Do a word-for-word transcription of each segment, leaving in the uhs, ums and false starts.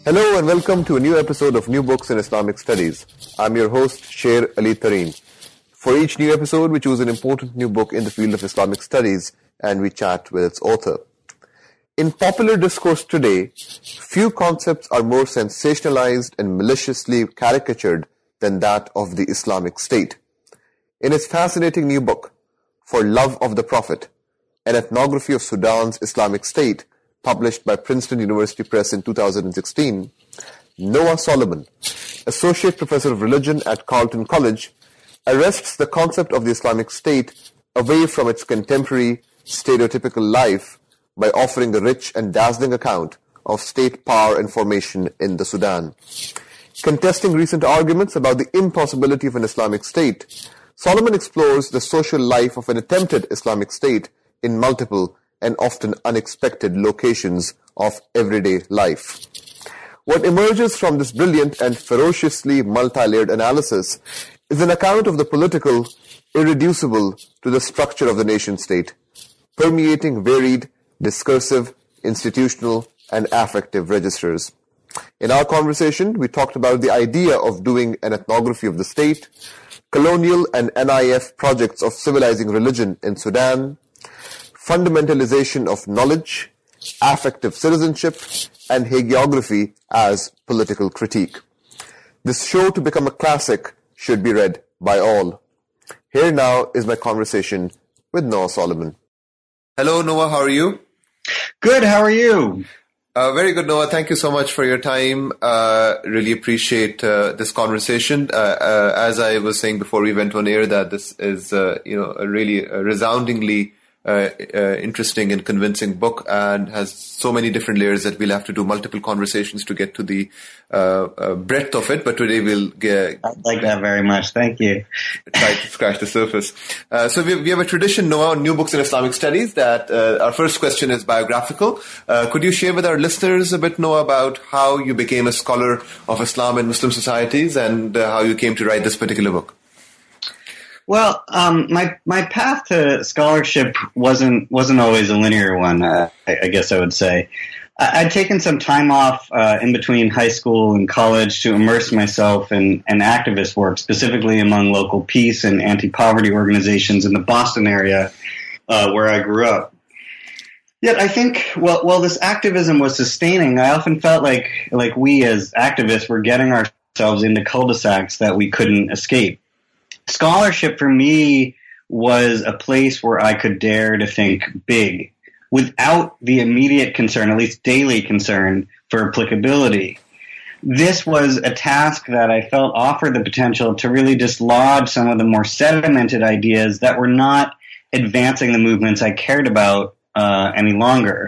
Hello and welcome to a new episode of New Books in Islamic Studies. I'm your host, Sher Ali Tareen. For each new episode, we choose an important new book in the field of Islamic studies and we chat with its author. In popular discourse today, few concepts are more sensationalized and maliciously caricatured than that of the Islamic State. In its fascinating new book, For Love of the Prophet, an ethnography of Sudan's Islamic State, published by Princeton University Press in two thousand sixteen, Noah Solomon, Associate Professor of Religion at Carleton College, arrests the concept of the Islamic State away from its contemporary stereotypical life by offering a rich and dazzling account of state power and formation in the Sudan. Contesting recent arguments about the impossibility of an Islamic State, Solomon explores the social life of an attempted Islamic State in multiple and often unexpected locations of everyday life. What emerges from this brilliant and ferociously multi-layered analysis is an account of the political irreducible to the structure of the nation-state, permeating varied, discursive, institutional, and affective registers. In our conversation, we talked about the idea of doing an ethnography of the state, colonial and N I F projects of civilizing religion in Sudan, fundamentalization of knowledge, affective citizenship, and hagiography as political critique. This show, to become a classic, should be read by all. Here now is my conversation with Noah Solomon. Hello, Noah. How are you? Good. How are you? Uh, very good, Noah. Thank you so much for your time. Uh, really appreciate uh, this conversation. Uh, uh, as I was saying before we went on air, that this is, uh, you know, a really uh, resoundingly Uh, uh, interesting and convincing book, and has so many different layers that we'll have to do multiple conversations to get to the uh, uh, breadth of it. But today we'll get, I'd like that very much. Thank you. Try to scratch the surface. Uh, so we, we have a tradition, Noah, on New Books in Islamic Studies, that uh, our first question is biographical. Uh, could you share with our listeners a bit, Noah, about how you became a scholar of Islam and Muslim societies and uh, how you came to write this particular book? Well, um, my my path to scholarship wasn't wasn't always a linear one. Uh, I, I guess I would say I, I'd taken some time off uh, in between high school and college to immerse myself in, in activist work, specifically among local peace and anti-poverty organizations in the Boston area uh, where I grew up. Yet I think, well, while this activism was sustaining, I often felt like like we as activists were getting ourselves into cul-de-sacs that we couldn't escape. Scholarship for me was a place where I could dare to think big without the immediate concern, at least daily concern, for applicability. This was a task that I felt offered the potential to really dislodge some of the more sedimented ideas that were not advancing the movements I cared about uh, any longer.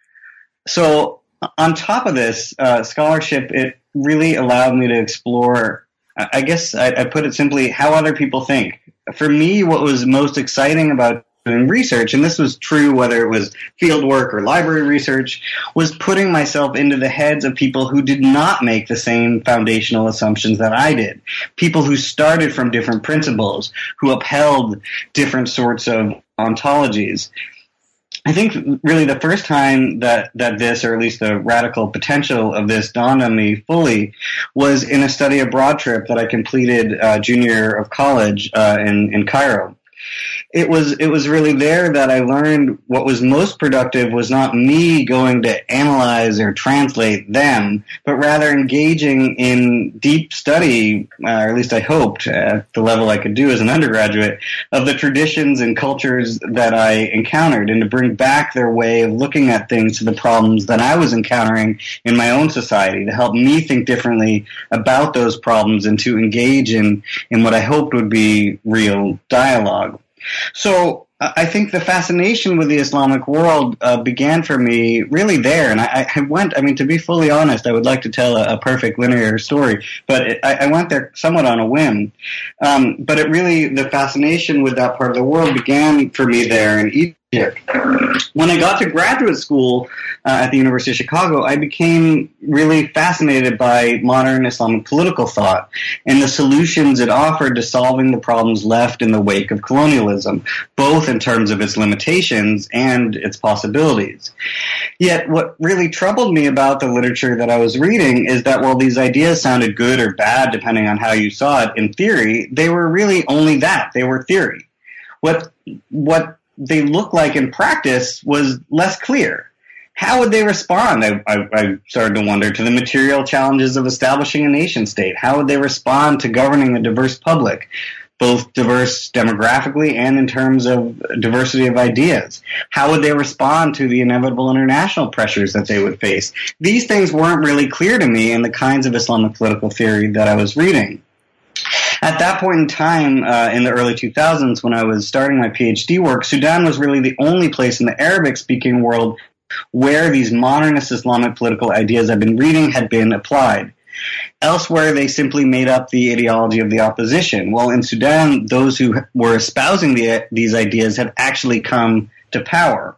So on top of this, uh, scholarship, it really allowed me to explore, I guess I, I put it simply, how other people think. For me, what was most exciting about doing research, and this was true whether it was field work or library research, was putting myself into the heads of people who did not make the same foundational assumptions that I did. People who started from different principles, who upheld different sorts of ontologies. I think really the first time that, that this, or at least the radical potential of this, dawned on me fully was in a study abroad trip that I completed uh, junior year of college uh, in, in Cairo. It was it was really there that I learned what was most productive was not me going to analyze or translate them, but rather engaging in deep study, uh, or at least I hoped, at the level I could do as an undergraduate, of the traditions and cultures that I encountered, and to bring back their way of looking at things to the problems that I was encountering in my own society, to help me think differently about those problems and to engage in, in what I hoped would be real dialogue. So I think the fascination with the Islamic world uh, began for me really there. And I, I went, I mean, to be fully honest, I would like to tell a, a perfect linear story, but it, I, I went there somewhat on a whim. Um, but it really, the fascination with that part of the world began for me there. And each When I got to graduate school uh, at the University of Chicago, I became really fascinated by modern Islamic political thought and the solutions it offered to solving the problems left in the wake of colonialism, both in terms of its limitations and its possibilities. Yet what really troubled me about the literature that I was reading is that while these ideas sounded good or bad, depending on how you saw it in theory, they were really only that. They were theory. What what they looked like in practice was less clear. How would they respond, I, I, I started to wonder, to the material challenges of establishing a nation state? How would they respond to governing a diverse public, both diverse demographically and in terms of diversity of ideas? How would they respond to the inevitable international pressures that they would face? These things weren't really clear to me in the kinds of Islamic political theory that I was reading. At that point in time, uh, in the early two thousands, when I was starting my PhD work, Sudan was really the only place in the Arabic-speaking world where these modernist Islamic political ideas I've been reading had been applied. Elsewhere, they simply made up the ideology of the opposition. Well, in Sudan, those who were espousing the, these ideas had actually come to power.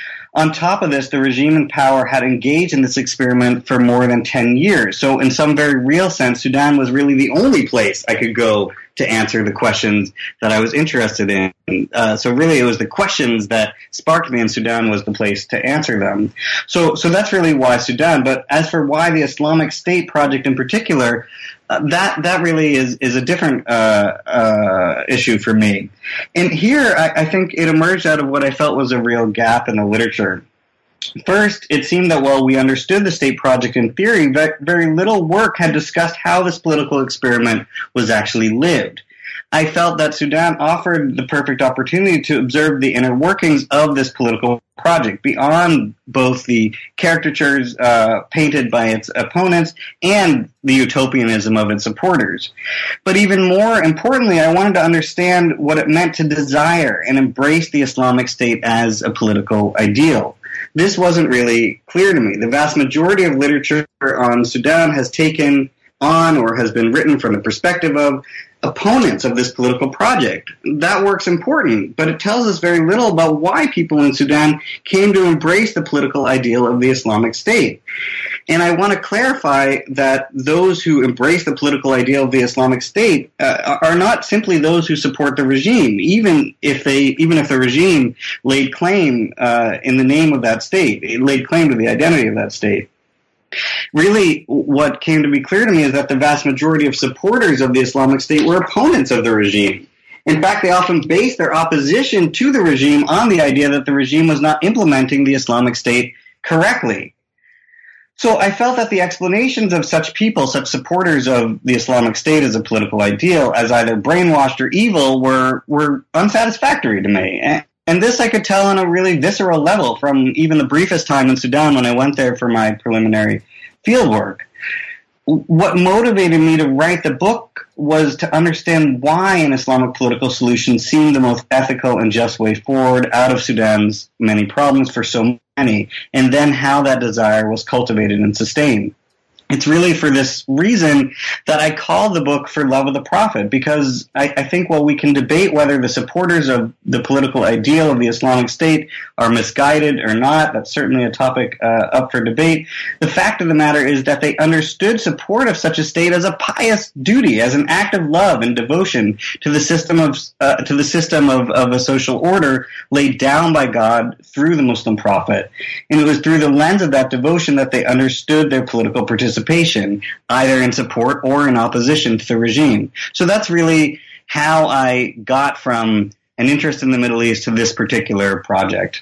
On top of this, the regime in power had engaged in this experiment for more than ten years. So in some very real sense, Sudan was really the only place I could go to answer the questions that I was interested in. Uh, so really it was the questions that sparked me, and Sudan was the place to answer them. So, so that's really why Sudan. But as for why the Islamic State project in particular, Uh, that that really is is a different uh, uh, issue for me. And here, I, I think it emerged out of what I felt was a real gap in the literature. First, it seemed that while we understood the state project in theory, very little work had discussed how this political experiment was actually lived. I felt that Sudan offered the perfect opportunity to observe the inner workings of this political project beyond both the caricatures uh, painted by its opponents and the utopianism of its supporters. But even more importantly, I wanted to understand what it meant to desire and embrace the Islamic State as a political ideal. This wasn't really clear to me. The vast majority of literature on Sudan has taken on or has been written from the perspective of opponents of this political project. That work's important, but it tells us very little about why people in Sudan came to embrace the political ideal of the Islamic State. And I want to clarify that those who embrace the political ideal of the Islamic State uh, are not simply those who support the regime, even if they, even if the regime laid claim uh, in the name of that state, it laid claim to the identity of that state. Really, what came to be clear to me is that the vast majority of supporters of the Islamic State were opponents of the regime. In fact, they often based their opposition to the regime on the idea that the regime was not implementing the Islamic State correctly. So I felt that the explanations of such people, such supporters of the Islamic State as a political ideal, as either brainwashed or evil, were, were unsatisfactory to me. And And this I could tell on a really visceral level from even the briefest time in Sudan when I went there for my preliminary fieldwork. What motivated me to write the book was to understand why an Islamic political solution seemed the most ethical and just way forward out of Sudan's many problems for so many, and then how that desire was cultivated and sustained. It's really for this reason that I call the book For Love of the Prophet, because I, I think while we can debate whether the supporters of the political ideal of the Islamic State are misguided or not, that's certainly a topic uh, up for debate, the fact of the matter is that they understood support of such a state as a pious duty, as an act of love and devotion to the system of uh, to the system of, of a social order laid down by God through the Muslim prophet. And it was through the lens of that devotion that they understood their political participation, either in support or in opposition to the regime. So that's really how I got from an interest in the Middle East to this particular project.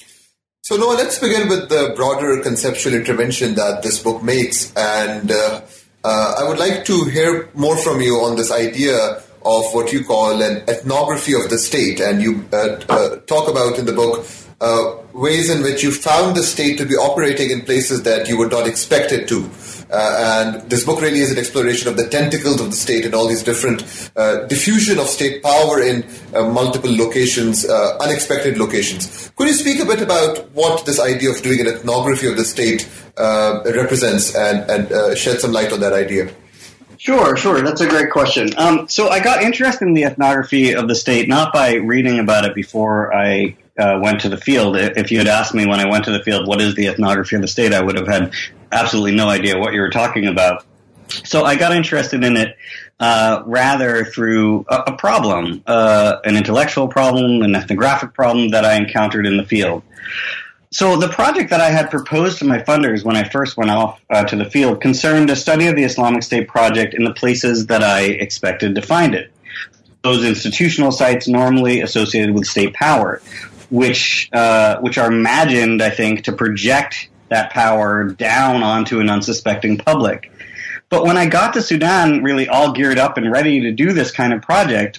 So Noah, let's begin with the broader conceptual intervention that this book makes. And uh, uh, I would like to hear more from you on this idea of what you call an ethnography of the state. And you uh, uh, talk about in the book uh, ways in which you found the state to be operating in places that you would not expect it to. Uh, and this book really is an exploration of the tentacles of the state and all these different uh, diffusion of state power in uh, multiple locations, uh, unexpected locations. Could you speak a bit about what this idea of doing an ethnography of the state uh, represents and, and uh, shed some light on that idea? Sure, sure. That's a great question. Um, so I got interested in the ethnography of the state not by reading about it before I uh, went to the field. If you had asked me when I went to the field, what is the ethnography of the state, I would have had absolutely no idea what you were talking about. So I got interested in it uh, rather through a, a problem, uh, an intellectual problem, an ethnographic problem that I encountered in the field. So the project that I had proposed to my funders when I first went off uh, to the field concerned a study of the Islamic State project in the places that I expected to find it. Those institutional sites normally associated with state power, which uh, which are imagined, I think, to project that power down onto an unsuspecting public. But when I got to Sudan, really all geared up and ready to do this kind of project,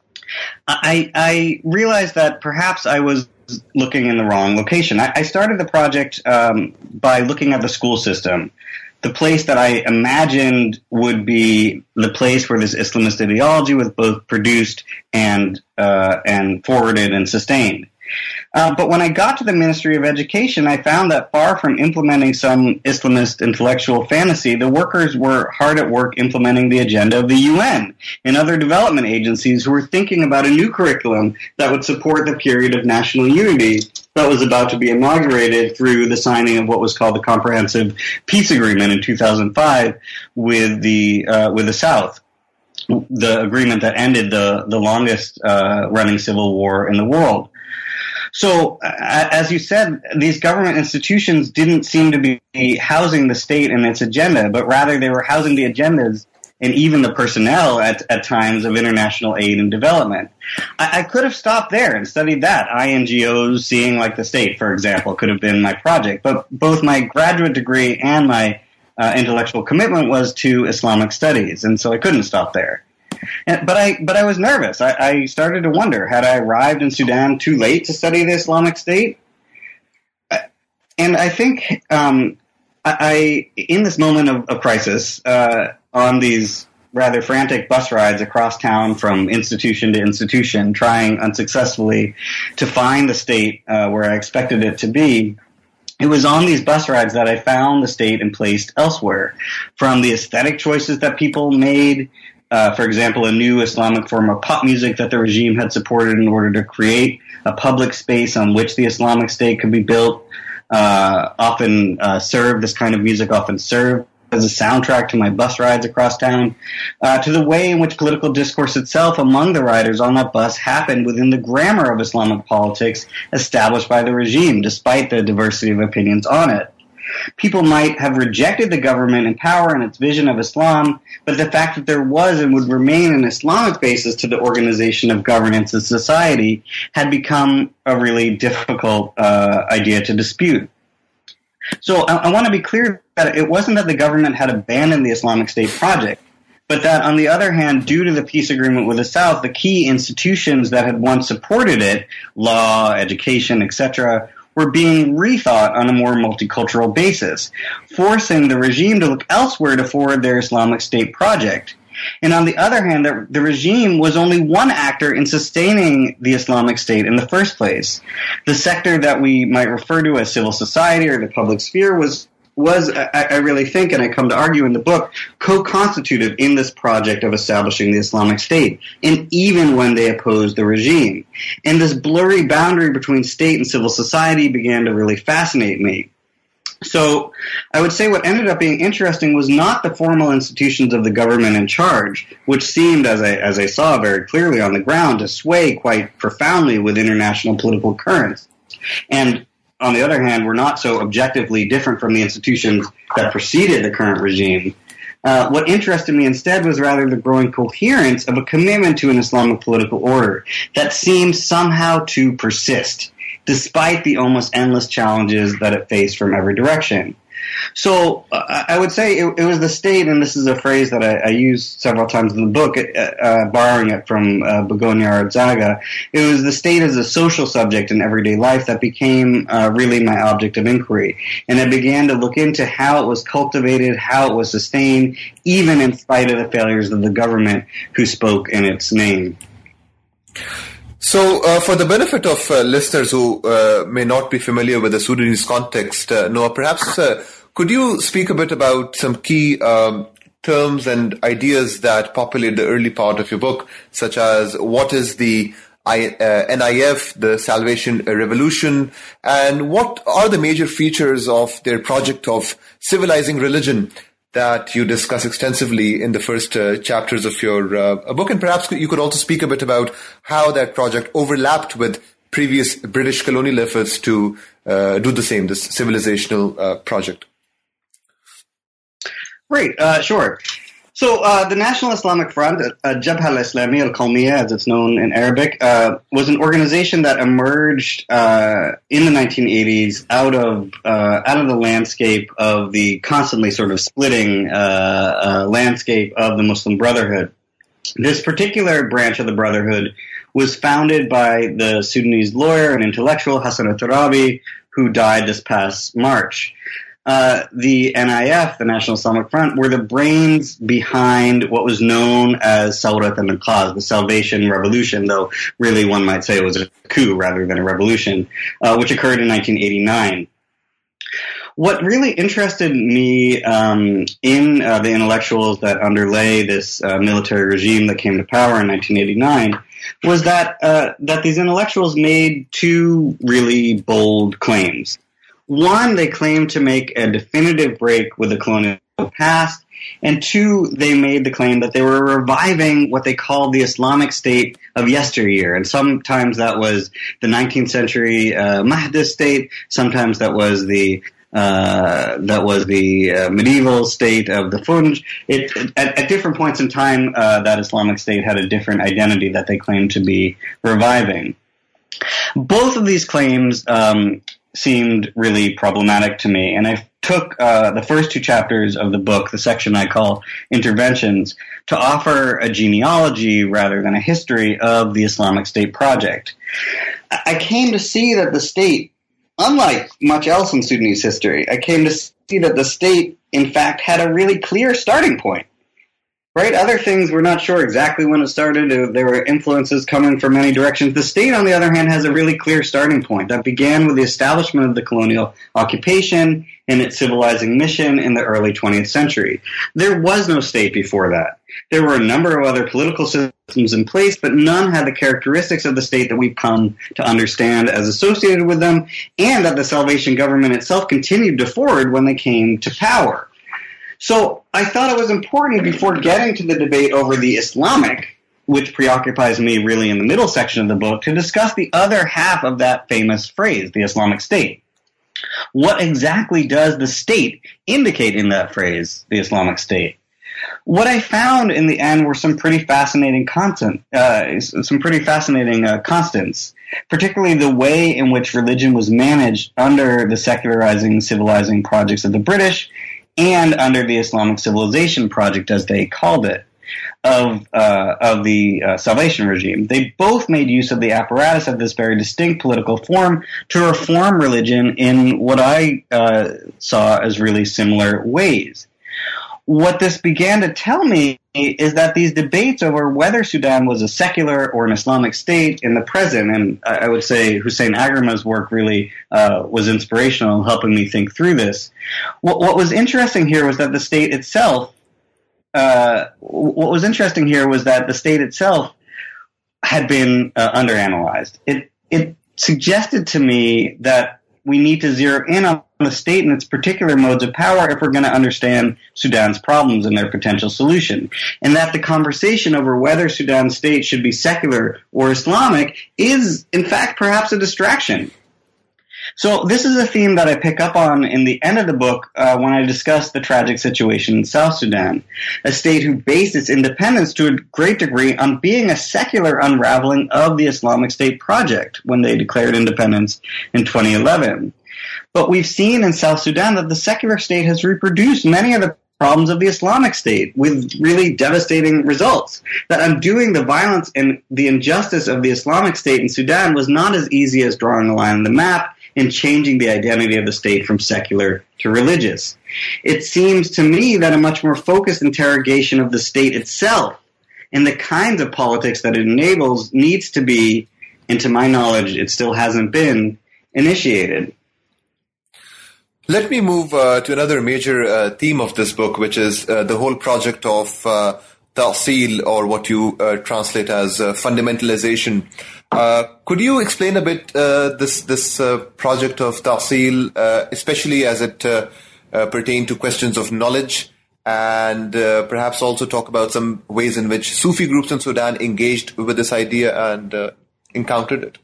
I, I realized that perhaps I was looking in the wrong location. I, I started the project um, by looking at the school system, the place that I imagined would be the place where this Islamist ideology was both produced and uh, and forwarded and sustained. Uh, but when I got to the Ministry of Education, I found that far from implementing some Islamist intellectual fantasy, the workers were hard at work implementing the agenda of the U N and other development agencies who were thinking about a new curriculum that would support the period of national unity that was about to be inaugurated through the signing of what was called the Comprehensive Peace Agreement in two thousand five with the uh, with the South, the agreement that ended the, the longest uh, running civil war in the world. So, uh, as you said, these government institutions didn't seem to be housing the state and its agenda, but rather they were housing the agendas and even the personnel at, at times of international aid and development. I, I could have stopped there and studied that. I N G Os seeing like the state, for example, could have been my project. But both my graduate degree and my uh, intellectual commitment was to Islamic studies, and so I couldn't stop there. And, but I but I was nervous. I, I started to wonder, had I arrived in Sudan too late to study the Islamic State? And I think um, I, I, in this moment of, of crisis, uh, on these rather frantic bus rides across town from institution to institution, trying unsuccessfully to find the state uh, where I expected it to be, it was on these bus rides that I found the state and placed elsewhere, from the aesthetic choices that people made. Uh, for example, a new Islamic form of pop music that the regime had supported in order to create a public space on which the Islamic State could be built. Uh, often uh, served, this kind of music often served as a soundtrack to my bus rides across town, uh, to the way in which political discourse itself among the riders on that bus happened within the grammar of Islamic politics established by the regime, despite the diversity of opinions on it. People might have rejected the government in power and its vision of Islam, but the fact that there was and would remain an Islamic basis to the organization of governance and society had become a really difficult uh, idea to dispute. So I, I want to be clear that it wasn't that the government had abandoned the Islamic State project, but that, on the other hand, due to the peace agreement with the South, the key institutions that had once supported it, law, education, et cetera, were being rethought on a more multicultural basis, forcing the regime to look elsewhere to forward their Islamic State project. And on the other hand, the, the regime was only one actor in sustaining the Islamic State in the first place. The sector that we might refer to as civil society or the public sphere was was, I, I really think, and I come to argue in the book, co-constitutive in this project of establishing the Islamic State, and even when they opposed the regime. And this blurry boundary between state and civil society began to really fascinate me. So I would say what ended up being interesting was not the formal institutions of the government in charge, which seemed, as I, as I saw very clearly on the ground, to sway quite profoundly with international political currents. And on the other hand, were not so objectively different from the institutions that preceded the current regime. Uh, what interested me instead was rather the growing coherence of a commitment to an Islamic political order that seemed somehow to persist, despite the almost endless challenges that it faced from every direction. So uh, I would say it, it was the state, and this is a phrase that I, I use several times in the book, uh, uh, borrowing it from uh, Begonia Arzaga. It was the state as a social subject in everyday life that became uh, really my object of inquiry. And I began to look into how it was cultivated, how it was sustained, even in spite of the failures of the government who spoke in its name. So, uh, for the benefit of uh, listeners who uh, may not be familiar with the Sudanese context, uh, Noah, perhaps uh, could you speak a bit about some key um, terms and ideas that populate the early part of your book, such as what is the I, uh, N I F, the Salvation Revolution, and what are the major features of their project of civilizing religion that you discuss extensively in the first uh, chapters of your uh, book? And perhaps you could also speak a bit about how that project overlapped with previous British colonial efforts to uh, do the same, this civilizational uh, project. Right, uh, sure. So uh, the National Islamic Front, uh, Jabha al-Islami al-Qawmiya, as it's known in Arabic, uh, was an organization that emerged uh, in the nineteen eighties out of uh, out of the landscape of the constantly sort of splitting uh, uh, landscape of the Muslim Brotherhood. This particular branch of the Brotherhood was founded by the Sudanese lawyer and intellectual Hassan al-Turabi, who died this past March. Uh, the N I F, the National Islamic Front, were the brains behind what was known as Sawrat al-Inqaz, the Salvation Revolution, though really one might say it was a coup rather than a revolution, uh, which occurred in nineteen eighty-nine. What really interested me um, in uh, the intellectuals that underlay this uh, military regime that came to power in nineteen eighty-nine was that uh, that these intellectuals made two really bold claims. One, they claimed to make a definitive break with the colonial past, and two, they made the claim that they were reviving what they called the Islamic State of yesteryear. And sometimes that was the nineteenth century uh, Mahdist state, sometimes that was the uh, that was the uh, medieval state of the Funj. It, at, at different points in time, uh, that Islamic State had a different identity that they claimed to be reviving. Both of these claims um, seemed really problematic to me, and I took uh, the first two chapters of the book, the section I call Interventions, to offer a genealogy rather than a history of the Islamic State project. I came to see that the state, unlike much else in Sudanese history, I came to see that the state, in fact, had a really clear starting point. Right? Other things, we're not sure exactly when it started. There were influences coming from many directions. The state, on the other hand, has a really clear starting point that began with the establishment of the colonial occupation and its civilizing mission in the early twentieth century. There was no state before that. There were a number of other political systems in place, but none had the characteristics of the state that we've come to understand as associated with them, and that the Salvation government itself continued to forward when they came to power. So I thought it was important, before getting to the debate over the Islamic, which preoccupies me really in the middle section of the book, to discuss the other half of that famous phrase, the Islamic State. What exactly does the state indicate in that phrase, the Islamic State? What I found in the end were some pretty fascinating content, uh, some pretty fascinating uh, constants, particularly the way in which religion was managed under the secularizing, civilizing projects of the British, and under the Islamic Civilization Project, as they called it, of uh, of the uh, Salvation regime. They both made use of the apparatus of this very distinct political form to reform religion in what I uh, saw as really similar ways. What this began to tell me is that these debates over whether Sudan was a secular or an Islamic state in the present, and I would say Hussein Agrama's work really uh, was inspirational in helping me think through this. What, what was interesting here was that the state itself, uh, what was interesting here was that the state itself had been uh, underanalyzed. It, it suggested to me that we need to zero in on the state and its particular modes of power if we're going to understand Sudan's problems and their potential solution. And that the conversation over whether Sudan's state should be secular or Islamic is, in fact, perhaps a distraction. So this is a theme that I pick up on in the end of the book uh, when I discuss the tragic situation in South Sudan, a state who based its independence to a great degree on being a secular unraveling of the Islamic State project when they declared independence in twenty eleven. But we've seen in South Sudan that the secular state has reproduced many of the problems of the Islamic State with really devastating results. That undoing the violence and the injustice of the Islamic State in Sudan was not as easy as drawing a line on the map and changing the identity of the state from secular to religious. It seems to me that a much more focused interrogation of the state itself and the kinds of politics that it enables needs to be, and to my knowledge, it still hasn't been, initiated. Let me move uh, to another major uh, theme of this book, which is uh, the whole project of uh, ta'sil, or what you uh, translate as uh, fundamentalization. Uh, could you explain a bit uh, this this uh, project of ta'sil, uh, especially as it uh, uh, pertained to questions of knowledge, and uh, perhaps also talk about some ways in which Sufi groups in Sudan engaged with this idea and uh, encountered it?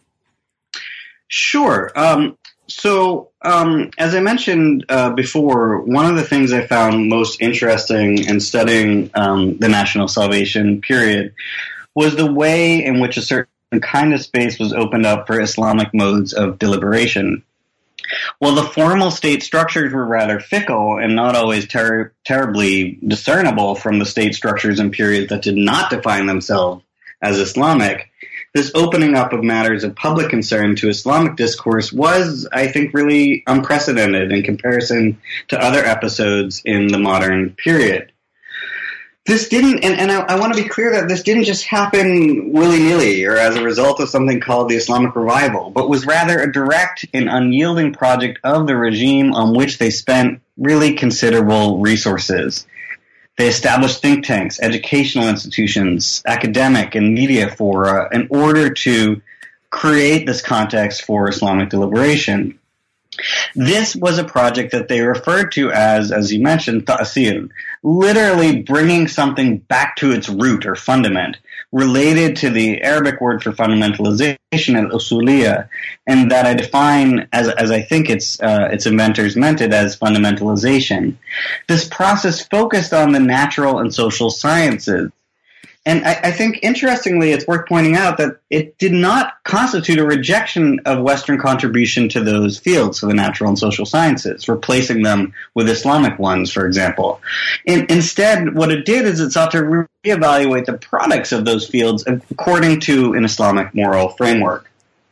Sure. Um, so, um, as I mentioned uh, before, one of the things I found most interesting in studying um, the National Salvation period was the way in which a certain kind of space was opened up for Islamic modes of deliberation. While the formal state structures were rather fickle and not always ter- terribly discernible from the state structures in periods that did not define themselves as Islamic, this opening up of matters of public concern to Islamic discourse was, I think, really unprecedented in comparison to other episodes in the modern period. This didn't, and, and I, I want to be clear that this didn't just happen willy-nilly or as a result of something called the Islamic Revival, but was rather a direct and unyielding project of the regime on which they spent really considerable resources. They established think tanks, educational institutions, academic and media fora in order to create this context for Islamic deliberation. This was a project that they referred to as, as you mentioned, ta'sil, literally bringing something back to its root or fundament, related to the Arabic word for fundamentalization, al-usuliyya, and that I define as, as I think its uh, its inventors meant it, as fundamentalization. This process focused on the natural and social sciences. And I, I think, interestingly, it's worth pointing out that it did not constitute a rejection of Western contribution to those fields, so the natural and social sciences, replacing them with Islamic ones, for example. In, instead, what it did is it sought to reevaluate the products of those fields according to an Islamic moral framework.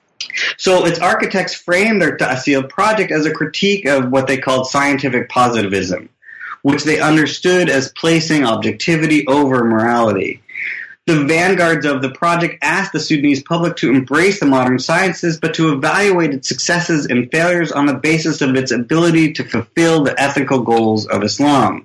So its architects framed their ta'sil project as a critique of what they called scientific positivism, which they understood as placing objectivity over morality. The vanguards of the project asked the Sudanese public to embrace the modern sciences, but to evaluate its successes and failures on the basis of its ability to fulfill the ethical goals of Islam.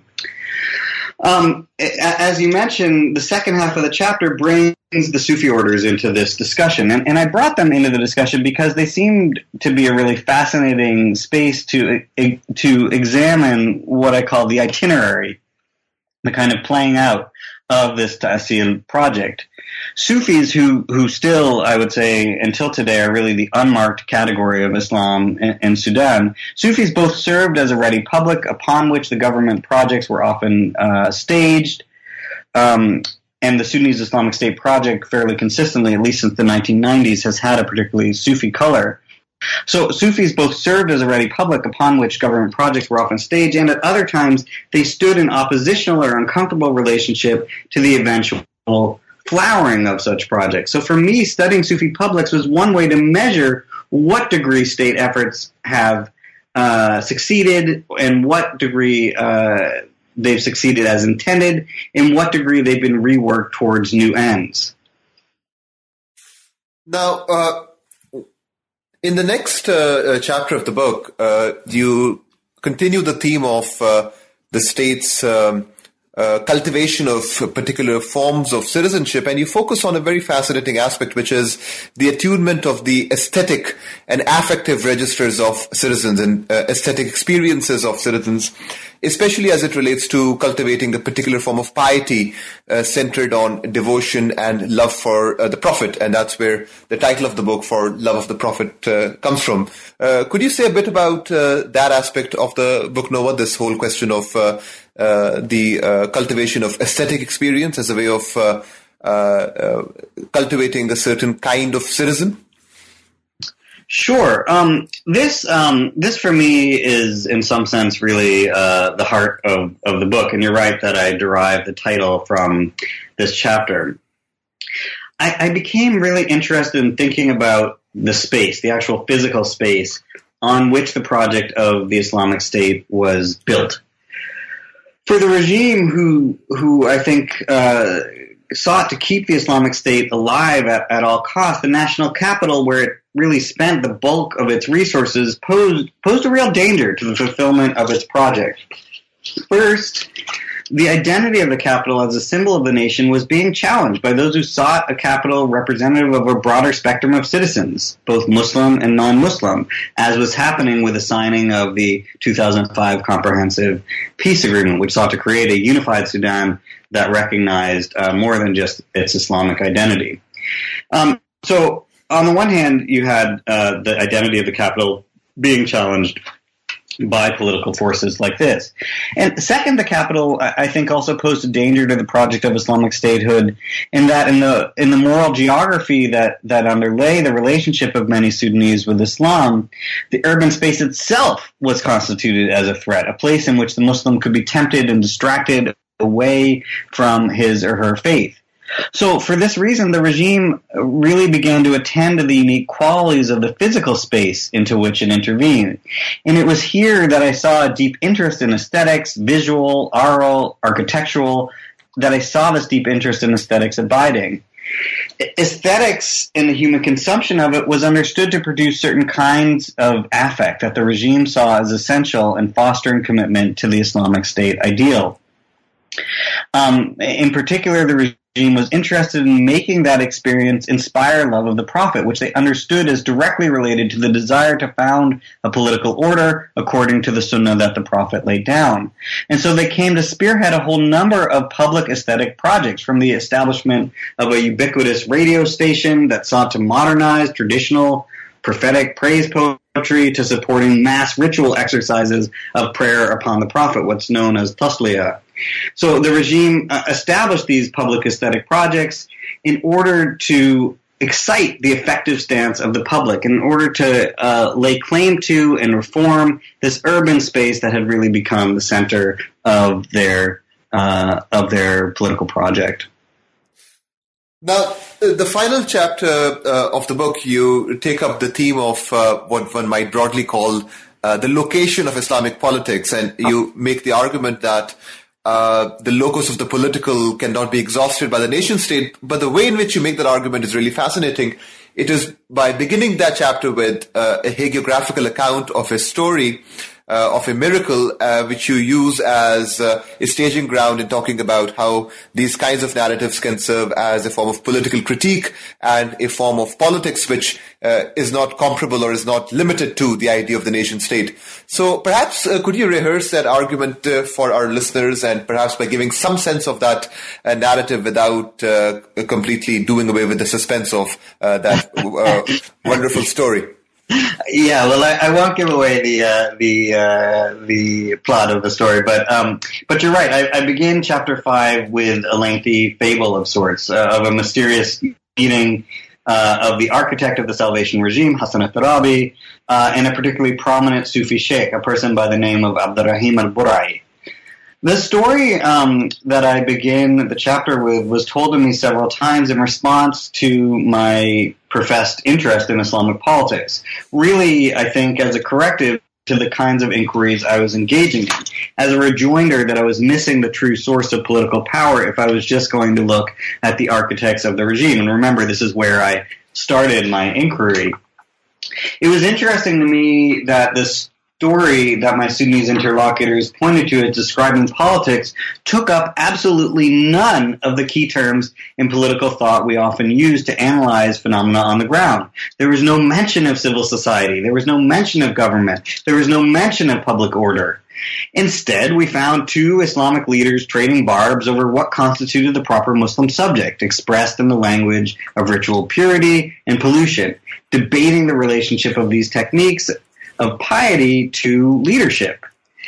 Um, as you mentioned, the second half of the chapter brings the Sufi orders into this discussion, and, and I brought them into the discussion because they seemed to be a really fascinating space to to examine what I call the itinerary, the kind of playing out of this ta'sil project. Sufis, who who still, I would say, until today, are really the unmarked category of Islam in, in Sudan. Sufis both served as a ready public upon which the government projects were often uh, staged, um, and the Sudanese Islamic State project fairly consistently, at least since the nineteen nineties, has had a particularly Sufi color. So Sufis both served as a ready public upon which government projects were often staged, and at other times they stood in oppositional or uncomfortable relationship to the eventual flowering of such projects. So for me, studying Sufi publics was one way to measure what degree state efforts have uh, succeeded and what degree uh, they've succeeded as intended, and what degree they've been reworked towards new ends. Now, uh in the next uh, chapter of the book, uh, you continue the theme of uh, the state's um, uh, cultivation of particular forms of citizenship, and you focus on a very fascinating aspect, which is the attunement of the aesthetic and affective registers of citizens and uh, aesthetic experiences of citizens, especially as it relates to cultivating the particular form of piety uh, centered on devotion and love for uh, the Prophet. And that's where the title of the book, For Love of the Prophet, uh, comes from. Uh, could you say a bit about uh, that aspect of the book, Noah, this whole question of uh, uh, the uh, cultivation of aesthetic experience as a way of uh, uh, uh, cultivating a certain kind of citizen? Sure. Um, this, um, this for me is in some sense really uh, the heart of, of the book, and you're right that I derived the title from this chapter. I, I became really interested in thinking about the space, the actual physical space on which the project of the Islamic State was built. For the regime who, who I think uh, sought to keep the Islamic State alive at, at all costs, the national capital, where it really spent the bulk of its resources, posed posed a real danger to the fulfillment of its project. First, the identity of the capital as a symbol of the nation was being challenged by those who sought a capital representative of a broader spectrum of citizens, both Muslim and non-Muslim, as was happening with the signing of the two thousand five Comprehensive Peace Agreement, which sought to create a unified Sudan that recognized uh, more than just its Islamic identity. Um, so, on the one hand, you had uh, the identity of the capital being challenged by political forces like this. And second, the capital, I think, also posed a danger to the project of Islamic statehood in that in the in the moral geography that, that underlay the relationship of many Sudanese with Islam, the urban space itself was constituted as a threat, a place in which the Muslim could be tempted and distracted away from his or her faith. So for this reason, the regime really began to attend to the unique qualities of the physical space into which it intervened. And it was here that I saw a deep interest in aesthetics, visual, oral, architectural, that I saw this deep interest in aesthetics abiding. Aesthetics and the human consumption of it was understood to produce certain kinds of affect that the regime saw as essential in fostering commitment to the Islamic State ideal. Um, in particular, the regime was interested in making that experience inspire love of the Prophet, which they understood as directly related to the desire to found a political order according to the Sunnah that the Prophet laid down. And so they came to spearhead a whole number of public aesthetic projects, from the establishment of a ubiquitous radio station that sought to modernize traditional prophetic praise poetry to supporting mass ritual exercises of prayer upon the Prophet, what's known as tasliyah. So the regime uh, established these public aesthetic projects in order to excite the effective stance of the public, in order to uh, lay claim to and reform this urban space that had really become the center of their uh, of their political project. Now, the final chapter uh, of the book, you take up the theme of uh, what one might broadly call uh, the location of Islamic politics, and you make the argument that Uh, the locus of the political cannot be exhausted by the nation state. But the way in which you make that argument is really fascinating. It is by beginning that chapter with uh, a hagiographical account of a story, uh, of a miracle, uh, which you use as uh, a staging ground in talking about how these kinds of narratives can serve as a form of political critique and a form of politics which uh, is not comparable or is not limited to the idea of the nation state. So perhaps uh, could you rehearse that argument uh, for our listeners, and perhaps by giving some sense of that uh, narrative without uh, completely doing away with the suspense of uh, that uh, wonderful story? Yeah, well, I, I won't give away the uh, the uh, the plot of the story, but um, but you're right. I, I begin chapter five with a lengthy fable of sorts uh, of a mysterious meeting uh, of the architect of the Salvation regime, Hassan al-Turabi, uh, and a particularly prominent Sufi sheikh, a person by the name of Abdurrahim al-Burai. The story um, that I begin the chapter with was told to me several times in response to my professed interest in Islamic politics. Really, I think, as a corrective to the kinds of inquiries I was engaging in, as a rejoinder that I was missing the true source of political power if I was just going to look at the architects of the regime. And remember, this is where I started my inquiry. It was interesting to me that this story that my Sudanese interlocutors pointed to as describing politics took up absolutely none of the key terms in political thought we often use to analyze phenomena on the ground. There was no mention of civil society. There was no mention of government. There was no mention of public order. Instead, we found two Islamic leaders trading barbs over what constituted the proper Muslim subject, expressed in the language of ritual purity and pollution, debating the relationship of these techniques of piety to leadership.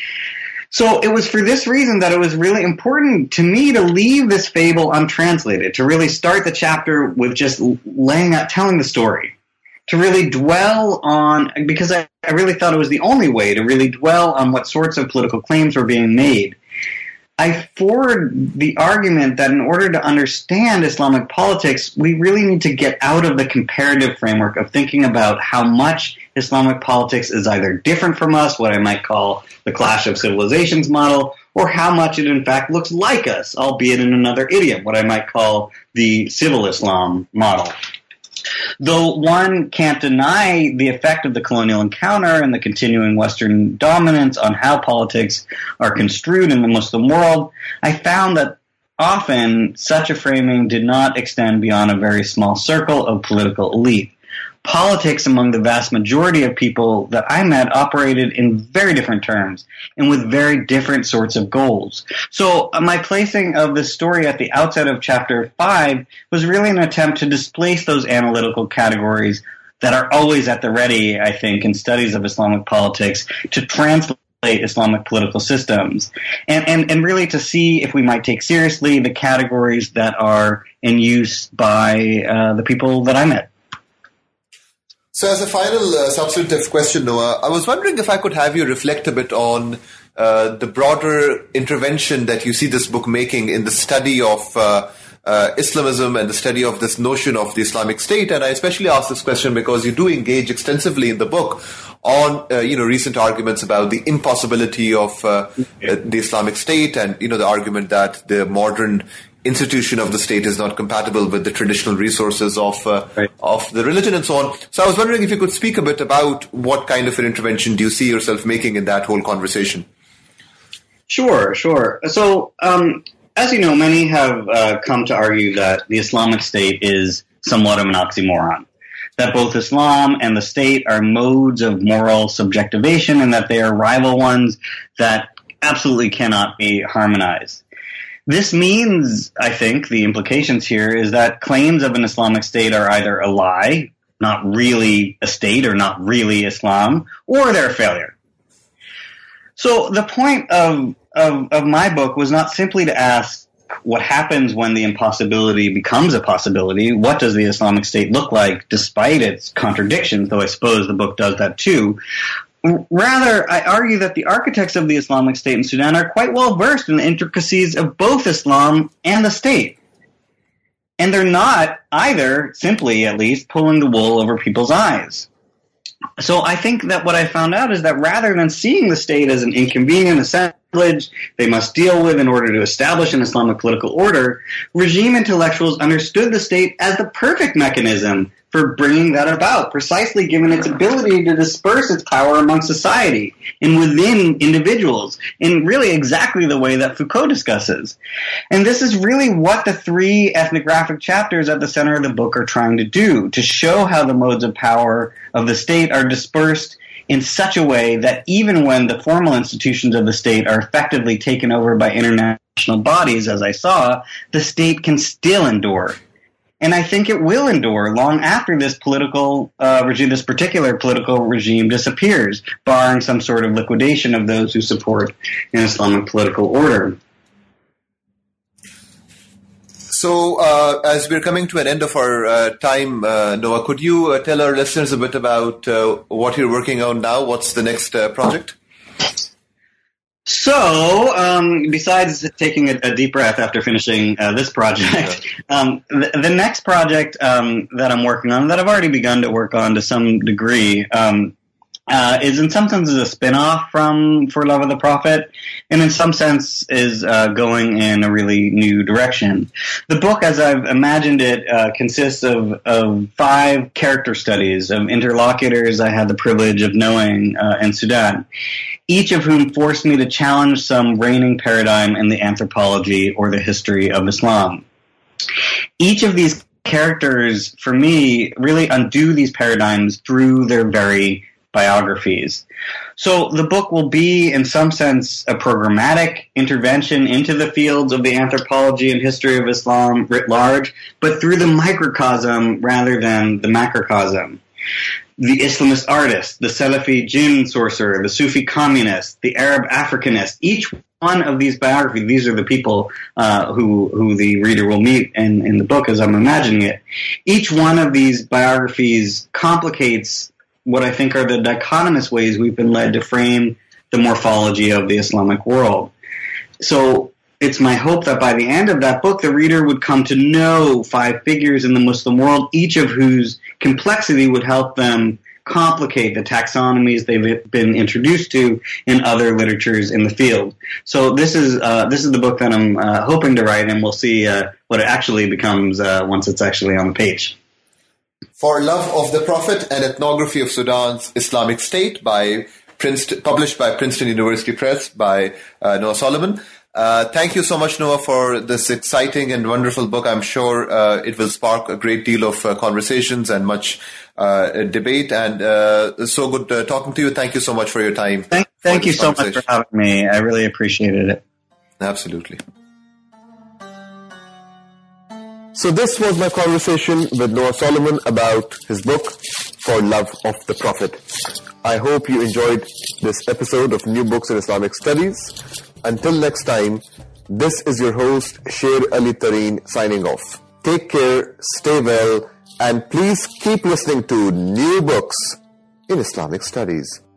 So it was for this reason that it was really important to me to leave this fable untranslated, to really start the chapter with just laying out, telling the story, to really dwell on, because I, I really thought it was the only way to really dwell on what sorts of political claims were being made. I forward the argument that in order to understand Islamic politics, we really need to get out of the comparative framework of thinking about how much Islamic politics is either different from us, what I might call the clash of civilizations model, or how much it in fact looks like us, albeit in another idiom, what I might call the civil Islam model. Though one can't deny the effect of the colonial encounter and the continuing Western dominance on how politics are construed in the Muslim world, I found that often such a framing did not extend beyond a very small circle of political elite. Politics among the vast majority of people that I met operated in very different terms and with very different sorts of goals. So uh, my placing of this story at the outset of chapter five was really an attempt to displace those analytical categories that are always at the ready, I think, in studies of Islamic politics to translate Islamic political systems and, and, and really to see if we might take seriously the categories that are in use by uh, the people that I met. So as a final uh, substantive question, Noah, I was wondering if I could have you reflect a bit on uh, the broader intervention that you see this book making in the study of uh, uh, Islamism and the study of this notion of the Islamic State. And I especially ask this question because you do engage extensively in the book on uh, you know recent arguments about the impossibility of uh, uh, the Islamic State and you know the argument that the modern institution of the state is not compatible with the traditional resources of uh, right. of the religion and so on. So I was wondering if you could speak a bit about what kind of an intervention do you see yourself making in that whole conversation? Sure, sure. So um, as you know, many have uh, come to argue that the Islamic State is somewhat of an oxymoron, that both Islam and the state are modes of moral subjectivation and that they are rival ones that absolutely cannot be harmonized. This means, I think, the implications here is that claims of an Islamic state are either a lie, not really a state or not really Islam, or they're a failure. So the point of, of, of my book was not simply to ask what happens when the impossibility becomes a possibility. What does the Islamic State look like despite its contradictions, though I suppose the book does that too. Rather, I argue that the architects of the Islamic State in Sudan are quite well versed in the intricacies of both Islam and the state. And they're not either, simply at least, pulling the wool over people's eyes. So I think that what I found out is that rather than seeing the state as an inconvenient assemblage they must deal with in order to establish an Islamic political order, regime intellectuals understood the state as the perfect mechanism for bringing that about, precisely given its ability to disperse its power among society and within individuals, in really exactly the way that Foucault discusses. And this is really what the three ethnographic chapters at the center of the book are trying to do, to show how the modes of power of the state are dispersed in such a way that even when the formal institutions of the state are effectively taken over by international bodies, as I saw, the state can still endure. And I think it will endure long after this political uh, regime, this particular political regime disappears, barring some sort of liquidation of those who support an Islamic political order. So, uh, as we're coming to an end of our uh, time, uh, Noah, could you uh, tell our listeners a bit about uh, what you're working on now? What's the next uh, project? So, um, besides taking a, a deep breath after finishing uh, this project, um, the, the next project um, that I'm working on, that I've already begun to work on to some degree, um, uh, is in some senses a spin-off from For Love of the Prophet, and in some sense is uh, going in a really new direction. The book, as I've imagined it, uh, consists of, of five character studies of interlocutors I had the privilege of knowing uh, in Sudan, each of whom forced me to challenge some reigning paradigm in the anthropology or the history of Islam. Each of these characters, for me, really undo these paradigms through their very biographies. So the book will be, in some sense, a programmatic intervention into the fields of the anthropology and history of Islam writ large, but through the microcosm rather than the macrocosm. The Islamist artist, the Salafi jinn sorcerer, the Sufi communist, the Arab Africanist, each one of these biographies, these are the people uh, who who the reader will meet in, in the book as I'm imagining it. Each one of these biographies complicates what I think are the dichotomous ways we've been led to frame the morphology of the Islamic world. So it's my hope that by the end of that book, the reader would come to know five figures in the Muslim world, each of whose complexity would help them complicate the taxonomies they've been introduced to in other literatures in the field. So this is uh, this is the book that I'm uh, hoping to write, and we'll see uh, what it actually becomes uh, once it's actually on the page. For Love of the Prophet, an ethnography of Sudan's Islamic State, by Princeton, published by Princeton University Press by uh, Noah Solomon. Uh, thank you so much, Noah, for this exciting and wonderful book. I'm sure uh, it will spark a great deal of uh, conversations and much uh, debate. And uh, so good uh, talking to you. Thank you so much for your time. Thank, thank you so much for having me. I really appreciated it. Absolutely. So this was my conversation with Noah Solomon about his book, For Love of the Prophet. I hope you enjoyed this episode of New Books in Islamic Studies. Until next time, this is your host, Sher Ali Tareen, signing off. Take care, stay well, and please keep listening to New Books in Islamic Studies.